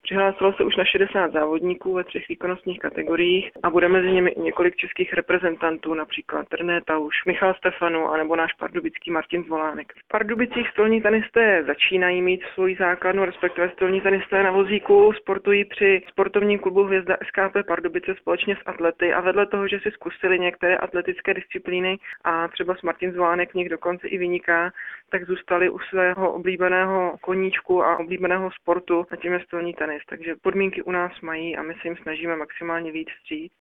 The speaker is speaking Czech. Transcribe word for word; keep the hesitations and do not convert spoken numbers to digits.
Přihlásilo se už na šedesát závodníků ve třech výkonnostních kategoriích a bude mezi nimi i několik českých reprezentantů, například René Tauš, Michal Stefanu anebo náš pardubický Martin Zvolánek. V Pardubicích stolní tenisté začínají mít svoji základnu, respektive stolní tenisté na vozíku sportují při sportovním klubu Hvězda S K P Pardubice společně s atlety a vedle toho, že si zkusili některé atletické disciplíny a třeba s Martin Zvolánek v nich dokonce i vyniká, tak zůstali u svého oblíbeného koníčku a oblíbeného sportu, a tím je stolní tenis. Takže podmínky u nás mají a my se jim snažíme maximálně vyjít vstříc.